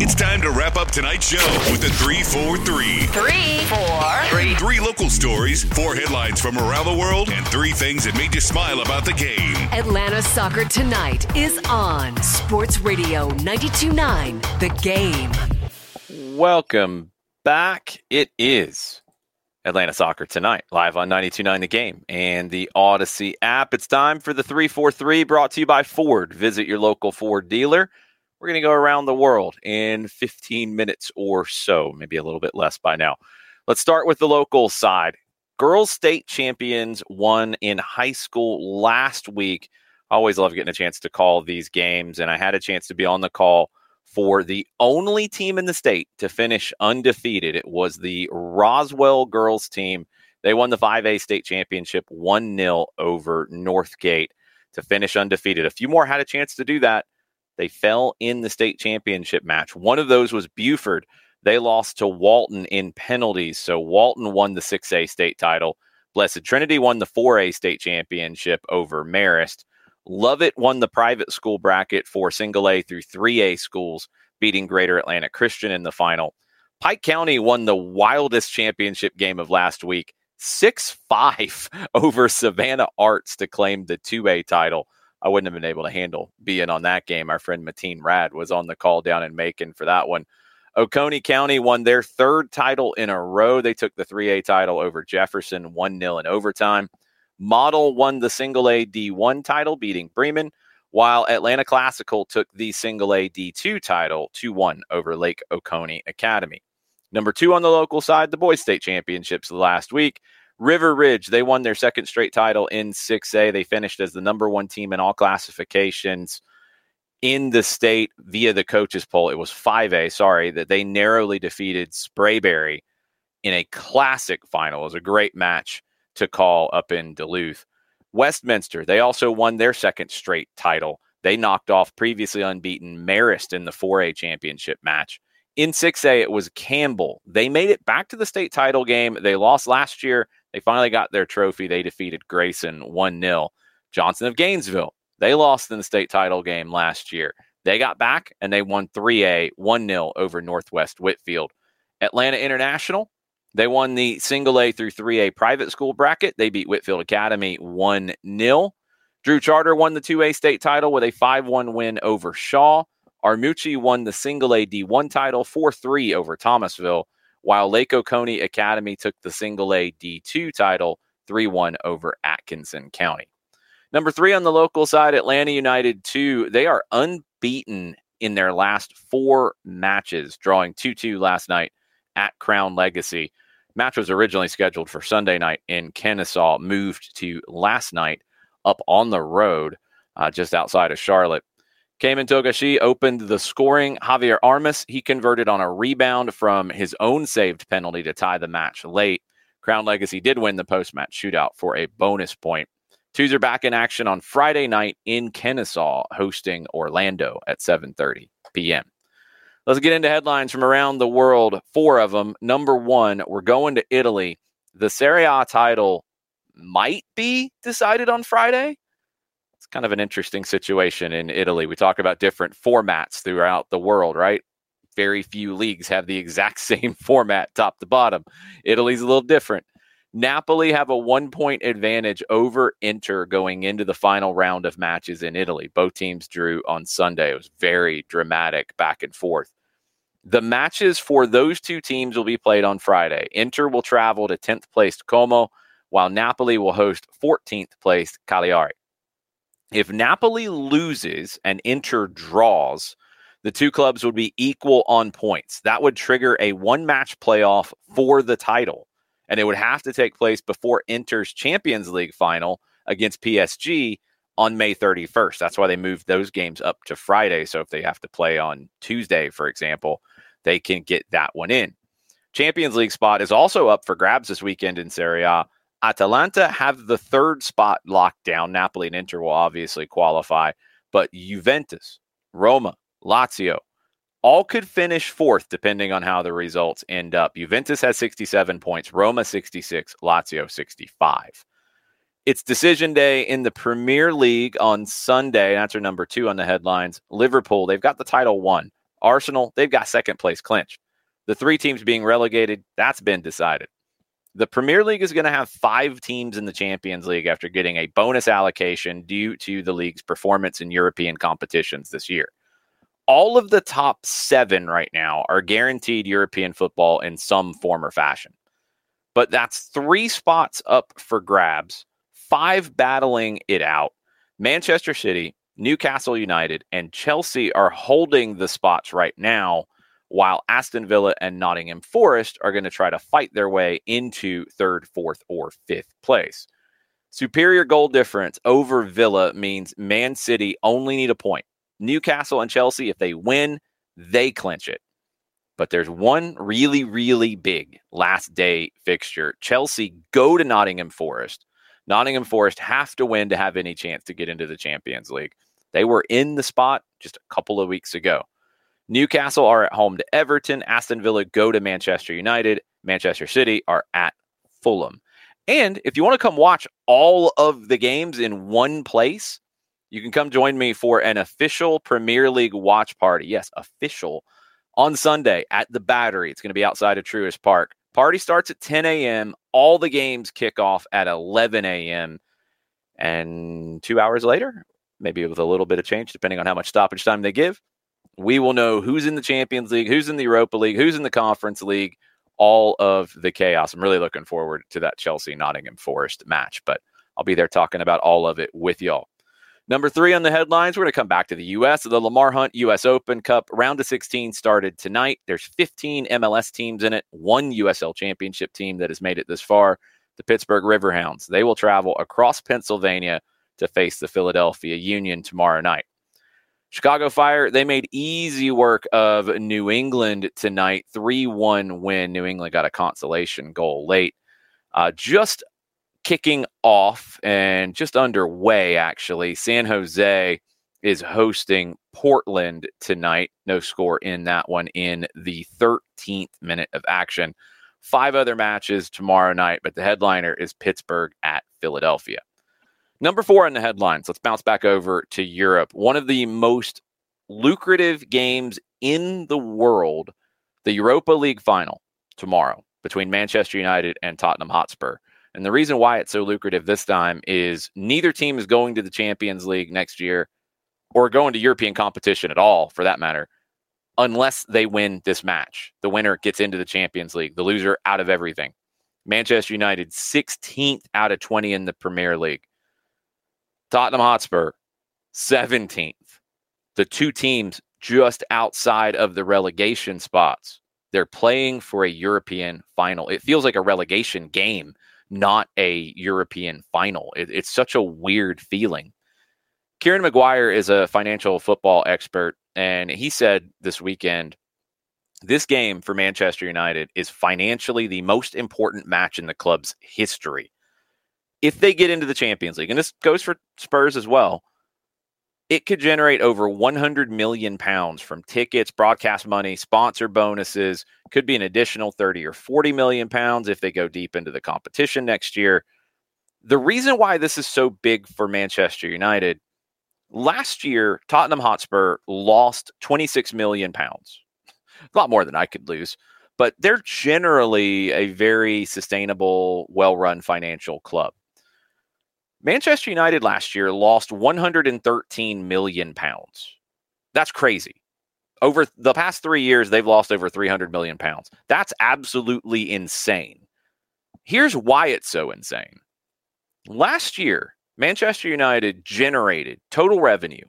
It's time to wrap up tonight's show with the 3-4-3. 3-4-3. 3 local stories, 4 headlines from around the world, and 3 things that made you smile about the game. Atlanta Soccer Tonight is on Sports Radio 92.9 The Game. Welcome back. It is Atlanta Soccer Tonight, live on 92.9 The Game and the Odyssey app. It's time for the 3-4-3, brought to you by Ford. Visit your local Ford dealer. We're going to go around the world in 15 minutes or so, maybe a little bit less by now. Let's start with the local side. Girls state champions won in high school last week. I always love getting a chance to call these games, and I had a chance to be on the call for the only team in the state to finish undefeated. It was the Roswell girls team. They won the 5A state championship 1-0 over Northgate to finish undefeated. A few more had a chance to do that. They fell in the state championship match. One of those was Buford. They lost to Walton in penalties. So Walton won the 6A state title. Blessed Trinity won the 4A state championship over Marist. Lovett won the private school bracket for single A through 3A schools, beating Greater Atlanta Christian in the final. Pike County won the wildest championship game of last week, 6-5 over Savannah Arts to claim the 2A title. I wouldn't have been able to handle being on that game. Our friend Mateen Rad was on the call down in Macon for that one. Oconee County won their 3rd title in a row. They took the 3A title over Jefferson 1-0 in overtime. Model won the single A D1 title, beating Bremen, while Atlanta Classical took the single A D2 title 2-1 over Lake Oconee Academy. Number 2 on the local side, the boys state championships last week. River Ridge, they won their 2nd straight title in 6A. They finished as the number 1 team in all classifications in the state via the coaches poll. It was 5A, that they narrowly defeated Sprayberry in a classic final. It was a great match to call up in Duluth. Westminster, they also won their 2nd straight title. They knocked off previously unbeaten Marist in the 4A championship match. In 6A, it was Campbell. They made it back to the state title game. They lost last year. They finally got their trophy. They defeated Grayson 1-0. Johnson of Gainesville, they lost in the state title game last year. They got back, and they won 3A 1-0 over Northwest Whitfield. Atlanta International, they won the single A through 3A private school bracket. They beat Whitfield Academy 1-0. Drew Charter won the 2A state title with a 5-1 win over Shaw. Armucci won the single A D1 title 4-3 over Thomasville, while Lake Oconee Academy took the single A D2 title 3-1 over Atkinson County. Number 3 on the local side, Atlanta United 2. They are unbeaten in their last 4 matches, drawing 2-2 last night at Crown Legacy. Match was originally scheduled for Sunday night in Kennesaw, moved to last night up on the road just outside of Charlotte. Cayman Togashi opened the scoring. Javier Armas, he converted on a rebound from his own saved penalty to tie the match late. Crown Legacy did win the post-match shootout for a bonus point. Twos are back in action on Friday night in Kennesaw, hosting Orlando at 7:30 p.m. Let's get into headlines from around the world, 4 of them. Number 1, we're going to Italy. The Serie A title might be decided on Friday. It's kind of an interesting situation in Italy. We talk about different formats throughout the world, right? Very few leagues have the exact same format, top to bottom. Italy's a little different. Napoli have a 1-point advantage over Inter going into the final round of matches in Italy. Both teams drew on Sunday. It was very dramatic back and forth. The matches for those 2 teams will be played on Friday. Inter will travel to 10th placed Como, while Napoli will host 14th placed Cagliari. If Napoli loses and Inter draws, the 2 clubs would be equal on points. That would trigger a 1-match playoff for the title. And it would have to take place before Inter's Champions League final against PSG on May 31st. That's why they moved those games up to Friday. So if they have to play on Tuesday, for example, they can get that one in. Champions League spot is also up for grabs this weekend in Serie A. Atalanta have the 3rd spot locked down. Napoli and Inter will obviously qualify. But Juventus, Roma, Lazio, all could finish 4th depending on how the results end up. Juventus has 67 points, Roma 66, Lazio 65. It's decision day in the Premier League on Sunday. That's our number 2 on the headlines. Liverpool, they've got the title won. Arsenal, they've got second place clinched. The 3 teams being relegated, that's been decided. The Premier League is going to have 5 teams in the Champions League after getting a bonus allocation due to the league's performance in European competitions this year. All of the top 7 right now are guaranteed European football in some form or fashion. But that's 3 spots up for grabs, 5 battling it out. Manchester City, Newcastle United, and Chelsea are holding the spots right now, while Aston Villa and Nottingham Forest are going to try to fight their way into 3rd, 4th, or 5th place. Superior goal difference over Villa means Man City only need a point. Newcastle and Chelsea, if they win, they clinch it. But there's one really, really big last day fixture. Chelsea go to Nottingham Forest. Nottingham Forest have to win to have any chance to get into the Champions League. They were in the spot just a couple of weeks ago. Newcastle are at home to Everton. Aston Villa go to Manchester United. Manchester City are at Fulham. And if you want to come watch all of the games in one place, you can come join me for an official Premier League watch party. Yes, official. On Sunday at the Battery. It's going to be outside of Truist Park. Party starts at 10 a.m. All the games kick off at 11 a.m. And 2 hours later, maybe with a little bit of change, depending on how much stoppage time they give, we will know who's in the Champions League, who's in the Europa League, who's in the Conference League, all of the chaos. I'm really looking forward to that Chelsea-Nottingham Forest match, but I'll be there talking about all of it with y'all. Number 3 on the headlines, we're going to come back to the U.S. The Lamar Hunt U.S. Open Cup round of 16 started tonight. There's 15 MLS teams in it, 1 USL Championship team that has made it this far, the Pittsburgh Riverhounds. They will travel across Pennsylvania to face the Philadelphia Union tomorrow night. Chicago Fire, they made easy work of New England tonight. 3-1 win. New England got a consolation goal late. Just kicking off and just underway, actually. San Jose is hosting Portland tonight. No score in that one in the 13th minute of action. 5 other matches tomorrow night, but the headliner is Pittsburgh at Philadelphia. Number 4 in the headlines. Let's bounce back over to Europe. One of the most lucrative games in the world, the Europa League final tomorrow between Manchester United and Tottenham Hotspur. And the reason why it's so lucrative this time is neither team is going to the Champions League next year or going to European competition at all, for that matter, unless they win this match. The winner gets into the Champions League, the loser out of everything. Manchester United, 16th out of 20 in the Premier League. Tottenham Hotspur, 17th. The 2 teams just outside of the relegation spots. They're playing for a European final. It feels like a relegation game, not a European final. It's such a weird feeling. Kieran Maguire is a financial football expert, and he said this weekend, this game for Manchester United is financially the most important match in the club's history. If they get into the Champions League, and this goes for Spurs as well, it could generate over £100 million from tickets, broadcast money, sponsor bonuses. Could be an additional 30 or 40 million pounds if they go deep into the competition next year. The reason why this is so big for Manchester United, last year, Tottenham Hotspur lost 26 million pounds. A lot more than I could lose, but they're generally a very sustainable, well-run financial club. Manchester United last year lost 113 million pounds. That's crazy. Over the past 3 years, they've lost over 300 million pounds. That's absolutely insane. Here's why it's so insane. Last year, Manchester United generated total revenue,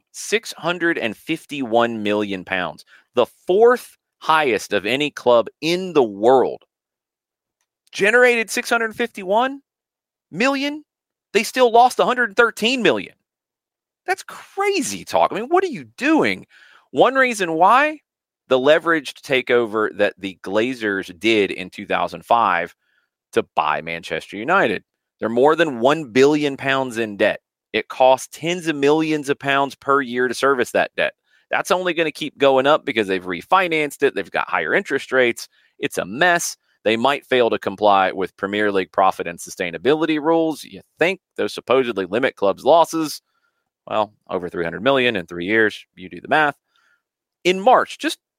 651 million pounds, the 4th highest of any club in the world. Generated 651 million. They still lost 113 million. That's crazy talk. I mean, what are you doing? One reason why, the leveraged takeover that the Glazers did in 2005 to buy Manchester United. They're more than £1 billion in debt. It costs tens of millions of pounds per year to service that debt. That's only going to keep going up because they've refinanced it. They've got higher interest rates. It's a mess. They might fail to comply with Premier League profit and sustainability rules. You think those supposedly limit clubs' losses? Well, over 300 million in 3 years. You do the math. In March, just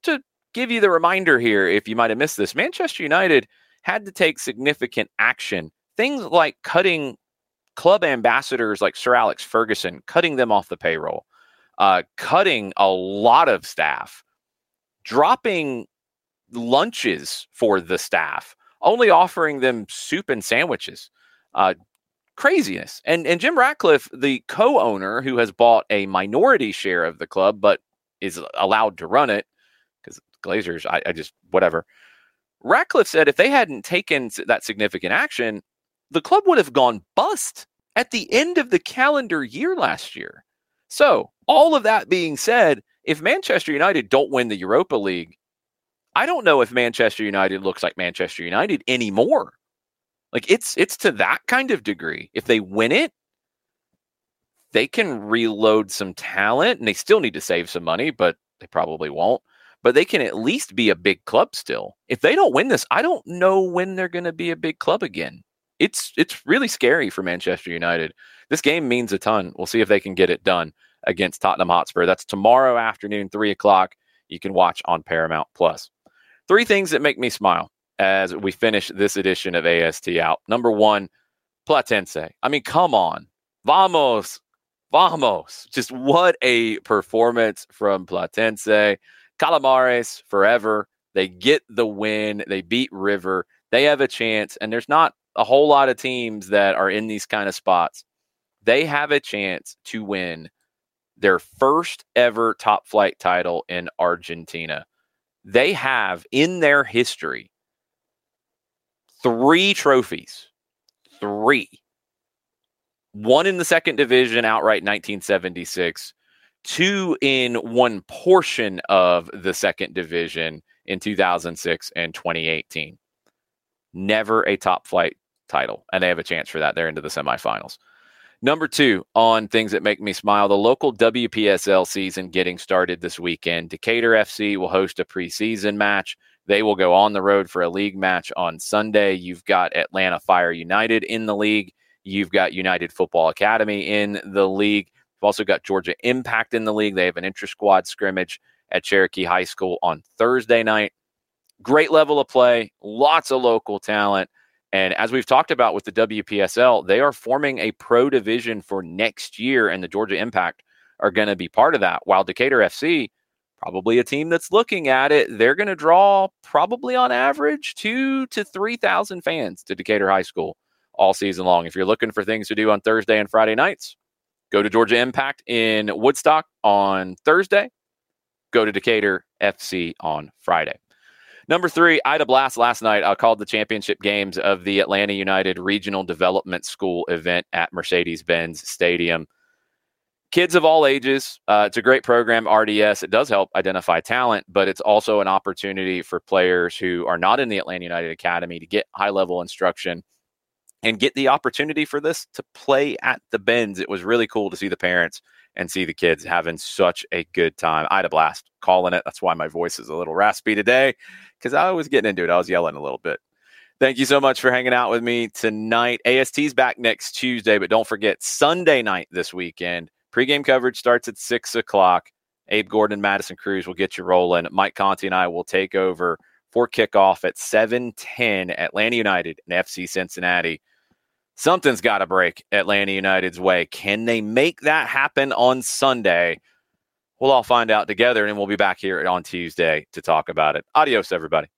to give you the reminder here, if you might have missed this, Manchester United had to take significant action. Things like cutting club ambassadors like Sir Alex Ferguson, cutting them off the payroll, cutting a lot of staff, dropping lunches for the staff, only offering them soup and sandwiches. Craziness. And Jim Ratcliffe, the co-owner who has bought a minority share of the club, but is allowed to run it because Glazers, I just, whatever. Ratcliffe said if they hadn't taken that significant action, the club would have gone bust at the end of the calendar year last year. So all of that being said, if Manchester United don't win the Europa League, I don't know if Manchester United looks like Manchester United anymore. Like it's to that kind of degree. If they win it, they can reload some talent, and they still need to save some money, but they probably won't. But they can at least be a big club still. If they don't win this, I don't know when they're going to be a big club again. It's really scary for Manchester United. This game means a ton. We'll see if they can get it done against Tottenham Hotspur. That's tomorrow afternoon, 3:00. You can watch on Paramount Plus. 3 things that make me smile as we finish this edition of AST out. Number 1, Platense. I mean, come on. Vamos. Just what a performance from Platense. Calamares forever. They get the win. They beat River. They have a chance, and there's not a whole lot of teams that are in these kind of spots. They have a chance to win their first ever top flight title in Argentina. They have in their history 3 trophies. 3. 1 in the second division outright in 1976. 2 in one portion of the second division in 2006 and 2018. Never a top flight title, and they have a chance for that. They're into the semifinals. Number 2, on things that make me smile, the local WPSL season getting started this weekend. Decatur FC will host a preseason match. They will go on the road for a league match on Sunday. You've got Atlanta Fire United in the league. You've got United Football Academy in the league. You've also got Georgia Impact in the league. They have an intra-squad scrimmage at Cherokee High School on Thursday night. Great level of play, lots of local talent. And as we've talked about with the WPSL, they are forming a pro division for next year, and the Georgia Impact are going to be part of that. While Decatur FC, probably a team that's looking at it, they're going to draw probably on average 2,000 to 3,000 fans to Decatur High School all season long. If you're looking for things to do on Thursday and Friday nights, go to Georgia Impact in Woodstock on Thursday. Go to Decatur FC on Friday. Number 3, Ida Blast last night called the championship games of the Atlanta United Regional Development School event at Mercedes-Benz Stadium. Kids of all ages. It's a great program, RDS. It does help identify talent, but it's also an opportunity for players who are not in the Atlanta United Academy to get high-level instruction and get the opportunity for this to play at the Benz. It was really cool to see the parents and see the kids having such a good time. Ida Blast calling it. That's why my voice is a little raspy today, because I was getting into it. I was yelling a little bit. Thank you so much for hanging out with me tonight. AST's back next Tuesday, but don't forget Sunday night this weekend. Pre-game coverage starts at 6:00. Abe Gordon and Madison Cruz will get you rolling. Mike Conti and I will take over for kickoff at 7:10. Atlanta United and FC Cincinnati. Something's got to break Atlanta United's way. Can they make that happen on Sunday? We'll all find out together, and we'll be back here on Tuesday to talk about it. Adios, everybody.